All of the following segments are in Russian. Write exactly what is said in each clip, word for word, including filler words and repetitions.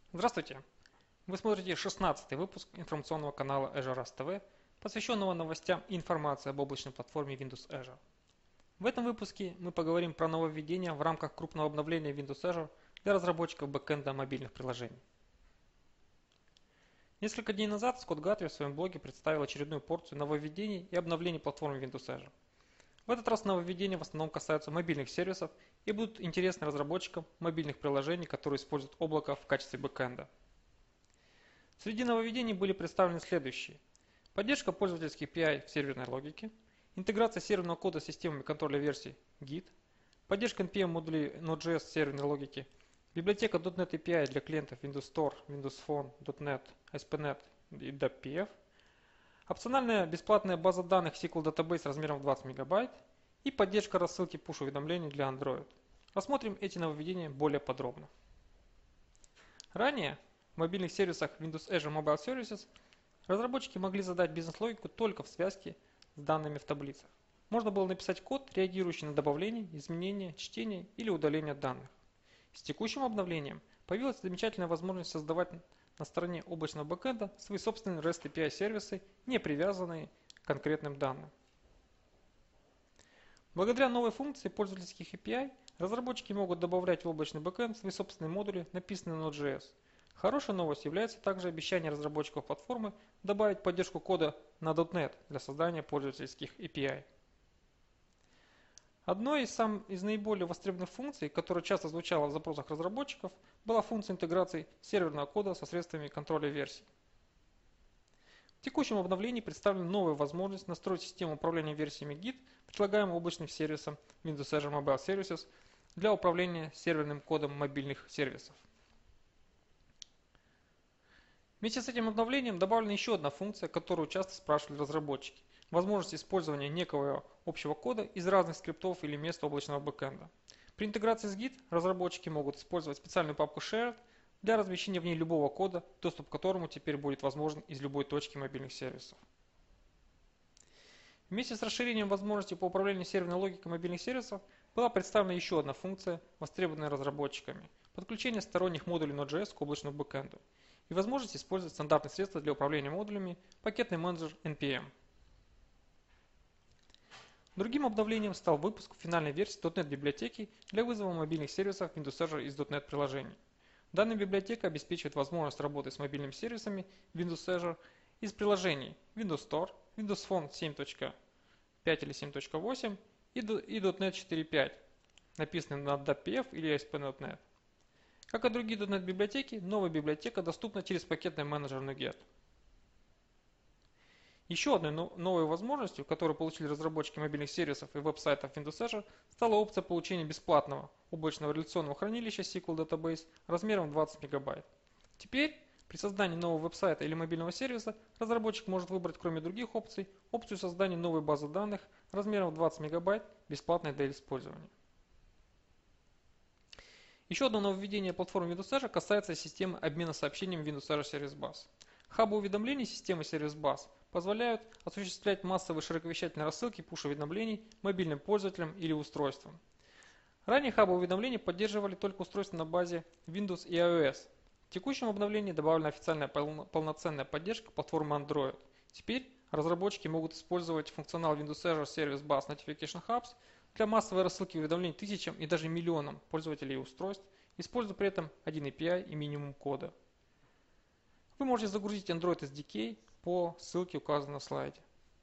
Здравствуйте! Вы смотрите шестнадцатый выпуск информационного канала Azure Rust ти ви, посвященного новостям и информации об облачной платформе Windows Azure. В этом выпуске мы поговорим про нововведения в рамках крупного обновления Windows Azure для разработчиков бэкэнда мобильных приложений. Несколько дней назад Скотт Гатри в своем блоге представил очередную порцию нововведений и обновлений платформы Windows Azure. В этот раз нововведения в основном касаются мобильных сервисов и будут интересны разработчикам мобильных приложений, которые используют облако в качестве бэкэнда. Среди нововведений были представлены следующие. Поддержка пользовательских пи ай в серверной логике, интеграция серверного кода с системами контроля версий Git, поддержка эн пи эм модулей Node.js в серверной логике, библиотека .дот нет эй пи ай для клиентов Windows Store, Windows Phone, .дот нет, эй эс пи нет и даб пи эф, опциональная бесплатная база данных эс ку эль Database размером в двадцать мегабайт и поддержка рассылки push-уведомлений для Android. Рассмотрим эти нововведения более подробно. Ранее в мобильных сервисах Windows Azure Mobile Services разработчики могли задать бизнес-логику только в связке с данными в таблицах. Можно было написать код, реагирующий на добавление, изменение, чтение или удаление данных. С текущим обновлением появилась замечательная возможность создавать на стороне облачного бэкэнда свои собственные REST эй пи ай сервисы, не привязанные к конкретным данным. Благодаря новой функции пользовательских эй пи ай разработчики могут добавлять в облачный бэкэнд свои собственные модули, написанные на Node.js. Хорошей новостью является также обещание разработчиков платформы добавить поддержку кода на .дот нет для создания пользовательских эй пи ай. Одной из, сам, из наиболее востребованных функций, которая часто звучала в запросах разработчиков, была функция интеграции серверного кода со средствами контроля версий. В текущем обновлении представлена новая возможность настроить систему управления версиями Git, предлагаемым облачным сервисом Windows Azure Mobile Services для управления серверным кодом мобильных сервисов. Вместе с этим обновлением добавлена еще одна функция, которую часто спрашивали разработчики. Возможность использования некого общего кода из разных скриптов или мест облачного бэкэнда. При интеграции с Git разработчики могут использовать специальную папку Shared для размещения в ней любого кода, доступ к которому теперь будет возможен из любой точки мобильных сервисов. Вместе с расширением возможностей по управлению серверной логикой мобильных сервисов была представлена еще одна функция, востребованная разработчиками – подключение сторонних модулей Node.js к облачному бэкэнду и возможность использовать стандартные средства для управления модулями, пакетный менеджер эн пи эм. Другим обновлением стал выпуск финальной версии .дот нет библиотеки для вызова мобильных сервисов Windows Azure из .дот нет приложений. Данная библиотека обеспечивает возможность работы с мобильными сервисами Windows Azure из приложений Windows Store, Windows Phone семь точка пять или семь точка восемь и .дот нет четыре точка пять, написанные на даб пи эф или эй эс пи нет точка нет. Как и другие .дот нет библиотеки, новая библиотека доступна через пакетный менеджер NuGet. Еще одной новой возможностью, которую получили разработчики мобильных сервисов и веб-сайтов Windows Azure, стала опция получения бесплатного облачного реляционного хранилища эс ку эль Database размером двадцать мегабайт. Теперь при создании нового веб-сайта или мобильного сервиса разработчик может выбрать, кроме других опций, опцию создания новой базы данных размером двадцать мегабайт, бесплатной для использования. Еще одно нововведение платформы Windows Azure касается системы обмена сообщениями Windows Azure Service Bus. Хабы уведомлений системы Service Bus позволяют осуществлять массовые широковещательные рассылки push-уведомлений мобильным пользователям или устройствам. Ранее хабы уведомлений поддерживали только устройства на базе Windows и iOS. В текущем обновлении добавлена официальная полноценная поддержка платформы Android. Теперь разработчики могут использовать функционал Windows Azure Service Bus Notification Hubs для массовой рассылки уведомлений тысячам и даже миллионам пользователей и устройств, используя при этом один эй пи ай и минимум кода. Вы можете загрузить Android эс ди кей по ссылке, указанной на слайде.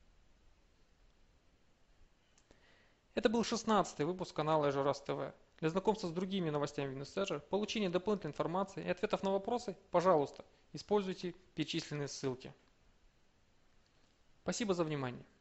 Это был шестнадцатый выпуск канала Azure Rust ти ви. Для знакомства с другими новостями Windows Azure, получения дополнительной информации и ответов на вопросы, пожалуйста, используйте перечисленные ссылки. Спасибо за внимание.